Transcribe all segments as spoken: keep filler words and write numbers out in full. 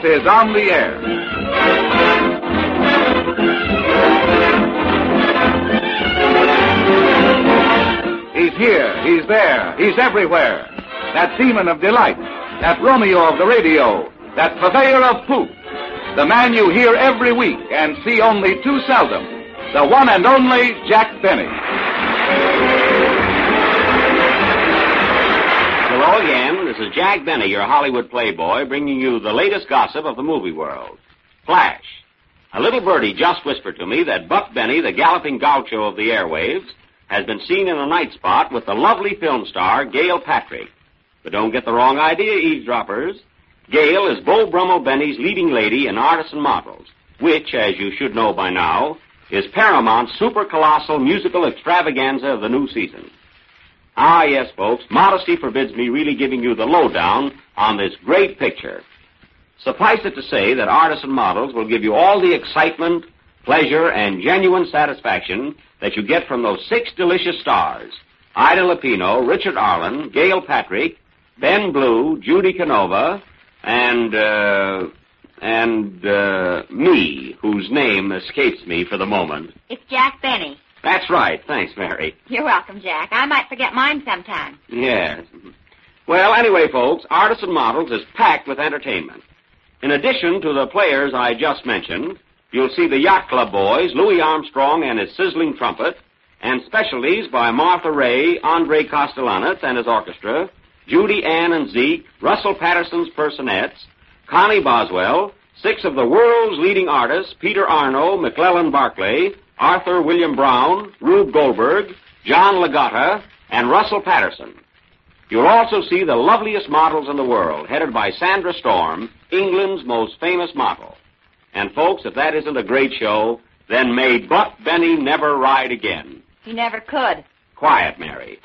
is on the air. He's here, he's there, he's everywhere. That demon of delight, that Romeo of the radio, that purveyor of poop. The man you hear every week and see only too seldom. The one and only Jack Benny. Hello again. This is Jack Benny, your Hollywood playboy, bringing you the latest gossip of the movie world. Flash. A little birdie just whispered to me that Buck Benny, the galloping gaucho of the airwaves, has been seen in a night spot with the lovely film star, Gail Patrick. But don't get the wrong idea, eavesdroppers. Gail is Beau Brummel Benny's leading lady in Artisan Models, which, as you should know by now, is Paramount's super-colossal musical extravaganza of the new season. Ah, yes, folks, modesty forbids me really giving you the lowdown on this great picture. Suffice it to say that Artisan Models will give you all the excitement, pleasure, and genuine satisfaction that you get from those six delicious stars: Ida Lupino, Richard Arlen, Gail Patrick, Ben Blue, Judy Canova, and, uh, and, uh, me, whose name escapes me for the moment. It's Jack Benny. That's right. Thanks, Mary. You're welcome, Jack. I might forget mine sometime. Yes. Well, anyway, folks, Artisan Models is packed with entertainment. In addition to the players I just mentioned, you'll see the Yacht Club boys, Louis Armstrong and his sizzling trumpet, and specialties by Martha Ray, Andre Castellanos and his orchestra, Judy Ann and Zeke, Russell Patterson's personettes, Connie Boswell, six of the world's leading artists, Peter Arno, McClellan Barclay, Arthur William Brown, Rube Goldberg, John Ligotta, and Russell Patterson. You'll also see the loveliest models in the world, headed by Sandra Storm, England's most famous model. And, folks, if that isn't a great show, then may Buck Benny never ride again. He never could. Quiet, Mary.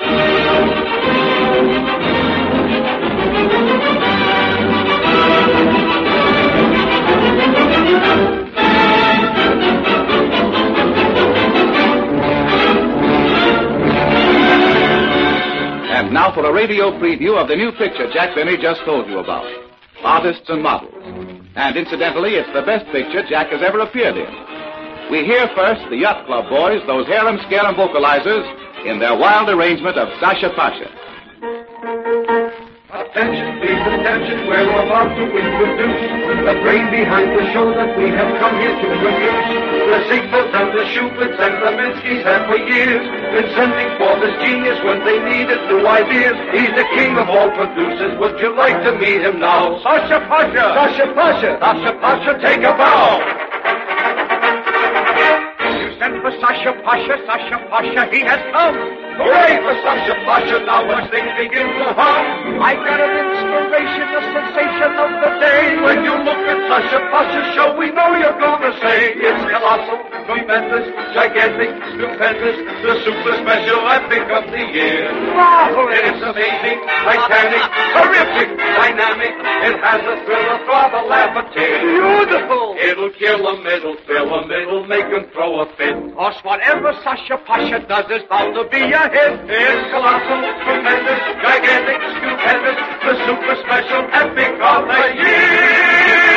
And now for a radio preview of the new picture Jack Benny just told you about, Artists and Models. And incidentally, it's the best picture Jack has ever appeared in. We hear first the Yacht Club boys, those harum-scarum vocalizers, in their wild arrangement of Sasha Pasha. Attention, please, attention, we're about to introduce the brain behind the show that we have come here to produce. The Ziegfelds and the Schuberts and the Minskys have for years been sending for this genius when they needed new ideas. He's the king of all producers. Would you like to meet him now? Sasha Pasha! Sasha Pasha! Sasha Pasha, take a bow! You sent for Sasha Pasha, Sasha Pasha, he has come! Hooray for Sasha Pasha, now as things begin to hum. I got an inspiration, a sensation of the day. When you look at Sasha Pasha's show, we know you're gonna say it's colossal, tremendous, gigantic, stupendous, the super special epic of the year. Marvelous! It's amazing, titanic, terrific, dynamic. It has a thriller, drama, laugh, a tear. Beautiful! It'll kill 'em, it'll thrill 'em, it'll make 'em throw a fit. Cause whatever Sasha Pasha does is bound to be a hit. It's colossal, tremendous, gigantic, stupendous, the super special epic of the year.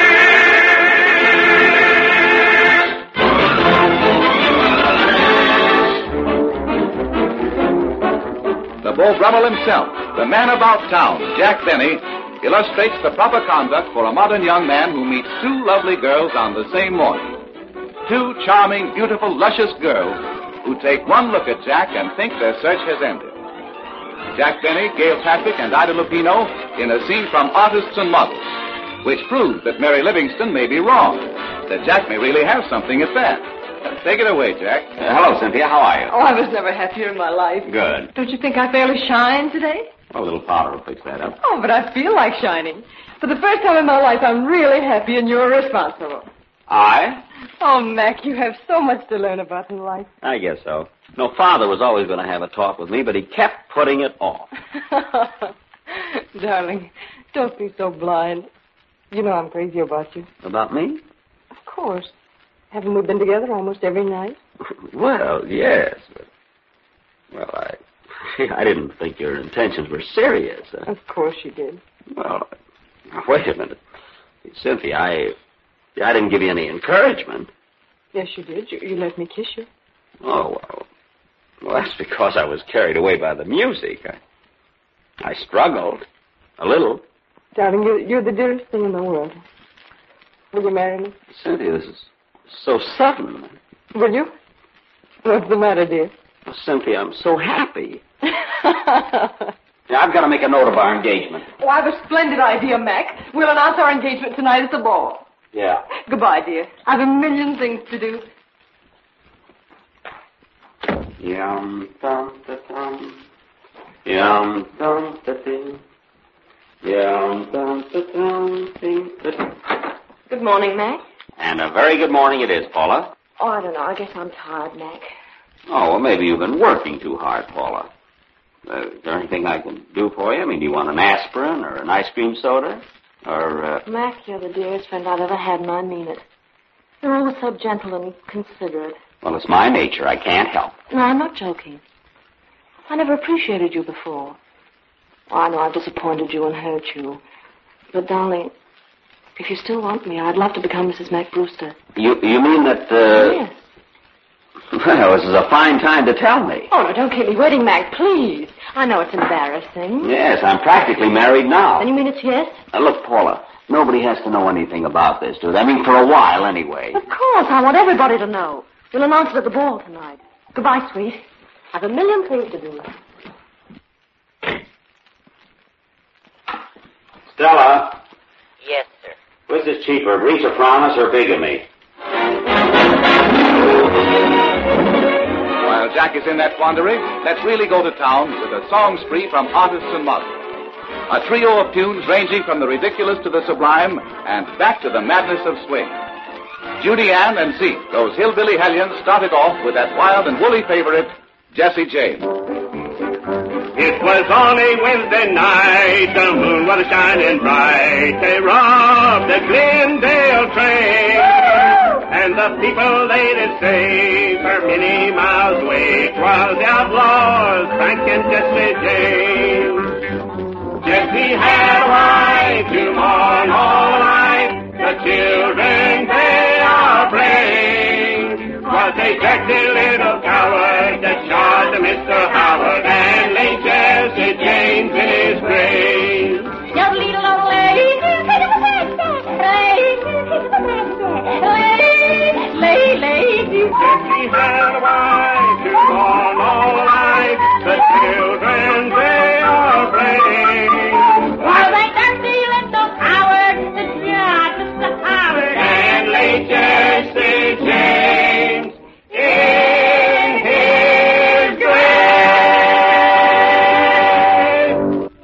The Beau Brummel himself, the man about town, Jack Benny, illustrates the proper conduct for a modern young man who meets two lovely girls on the same morning. Two charming, beautiful, luscious girls who take one look at Jack and think their search has ended. Jack Benny, Gail Patrick, and Ida Lupino in a scene from Artists and Models, which proves that Mary Livingston may be wrong, that Jack may really have something at that. Take it away, Jack. Uh, hello, Cynthia. How are you? Oh, I was never happier in my life. Good. Don't you think I fairly shine today? A little powder will fix that up. Oh, but I feel like shining. For the first time in my life, I'm really happy and you're responsible. I? Oh, Mac, you have so much to learn about in life. I guess so. No, Father was always going to have a talk with me, but he kept putting it off. Darling, don't be so blind. You know I'm crazy about you. About me? Of course. Haven't we been together almost every night? Well, yes, but... Well, I... I didn't think your intentions were serious. Uh, of course you did. Well, wait a minute. Cynthia, I, I didn't give you any encouragement. Yes, you did. You, you let me kiss you. Oh, well. Well, that's because I was carried away by the music. I, I struggled. A little. Darling, you're, you're the dearest thing in the world. Will you marry me? Cynthia, this is so sudden. Will you? What's the matter, dear? Well, Cynthia, I'm so happy. Yeah, I've got to make a note of our engagement. Oh, I have a splendid idea, Mac. We'll announce our engagement tonight at the ball. Yeah. Goodbye, dear. I have a million things to do. Yum, dum, da, dum. Yum, dum, da, ding. Yum, dum, da, dum, ding, da, ding. Good morning, Mac. And a very good morning it is, Paula. Oh, I don't know. I guess I'm tired, Mac. Oh, well, maybe you've been working too hard, Paula. Uh, is there anything I can do for you? I mean, do you want an aspirin or an ice cream soda? Or, uh... Mac, you're the dearest friend I've ever had, and I mean it. You're always so gentle and considerate. Well, it's my nature. I can't help. No, I'm not joking. I never appreciated you before. Oh, I know I've disappointed you and hurt you. But, darling, if you still want me, I'd love to become Missus Mac Brewster. You you mean that, uh... Yes. Well, this is a fine time to tell me. Oh, no, don't keep me waiting, Mac, please. I know it's embarrassing. Yes, I'm practically married now. And you mean it's yes? Now, look, Paula, nobody has to know anything about this, do they? I mean, for a while, anyway. Of course, I want everybody to know. We'll announce it at the ball tonight. Goodbye, sweet. I've a million things to do. Stella. Yes, sir. Which is cheaper, breach of promise or bigamy? While Jack is in that quandary, let's really go to town with a song spree from artists and models. A trio of tunes ranging from the ridiculous to the sublime and back to the madness of swing. Judy Ann and Zeke, those hillbilly hellions, started off with that wild and woolly favorite, Jessie James. It was on a Wednesday night, the moon was shining bright. They robbed the Glendale train, and the people they did say for many miles away 'twas the outlaws, Frank and Jesse James. Jesse had a wife to mourn all night, the children they are playing. 'Twas a dirty little coward that shot Mister Howard and laid Jesse James in his grave. Jesse had a wife to mourn all night, the children they are playing. While they dirty little coward that shot Mister Howard And laid Jesse James in his grave.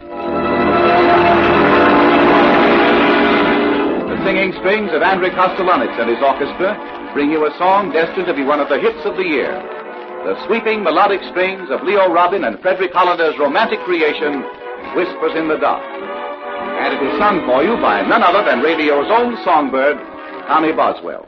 The singing strings of Andrei Kostelanitz and his orchestra bring you a song destined to be one of the hits of the year. The sweeping melodic strings of Leo Robin and Frederick Hollander's romantic creation, Whispers in the Dark. And it is sung for you by none other than radio's own songbird, Connie Boswell.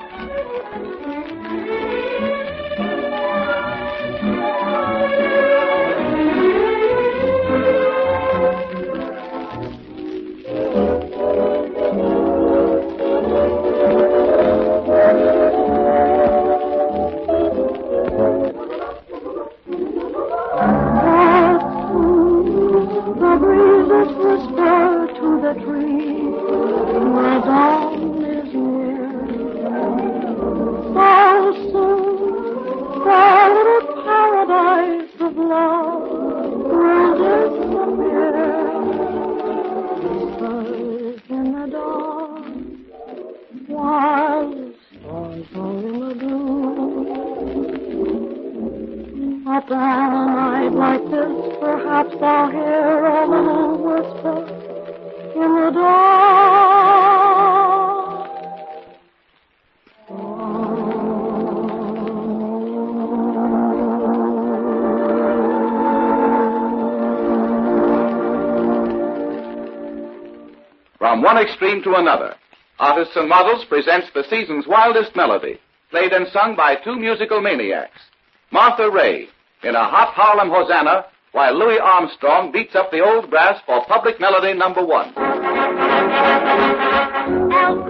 From one extreme to another, Artists and Models presents the season's wildest melody, played and sung by two musical maniacs. Martha Raye, in a hot Harlem Hosanna, while Louis Armstrong beats up the old brass for public melody number one.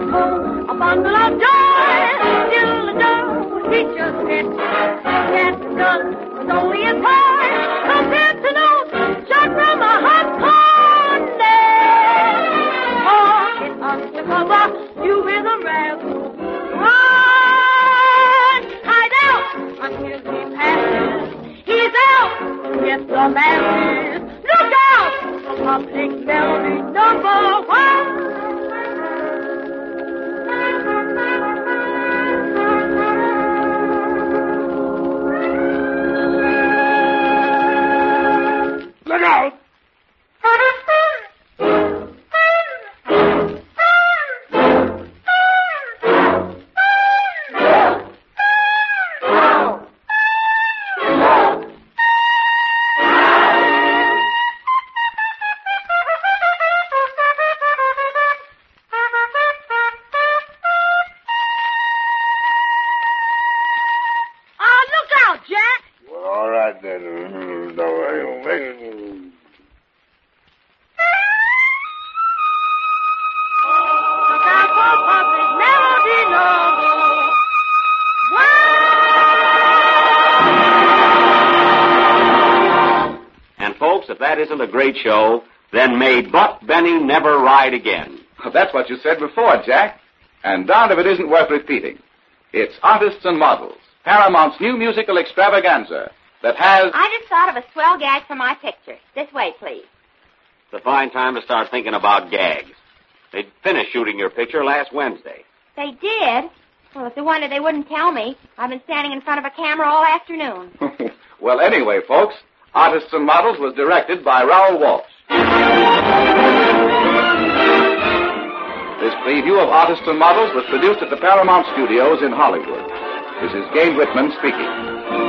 home, a bundle of joy. Still the dough he just hit. Get done was only a toy compared to those shot from a hot corn there. Walking undercover, you hear the rattle. Run! Hide out until he passes. He's out with the masses. Look out! The public melody number one. Look out! If that isn't a great show, then may Buck Benny never ride again. That's what you said before, Jack. And darned if it isn't worth repeating. It's Artists and Models, Paramount's new musical extravaganza that has... I just thought of a swell gag for my picture. This way, please. It's a fine time to start thinking about gags. They finished shooting your picture last Wednesday. They did? Well, if they wanted, they wouldn't tell me. I've been standing in front of a camera all afternoon. Well, anyway, folks, Artists and Models was directed by Raoul Walsh. This preview of Artists and Models was produced at the Paramount Studios in Hollywood. This is Gabe Whitman speaking.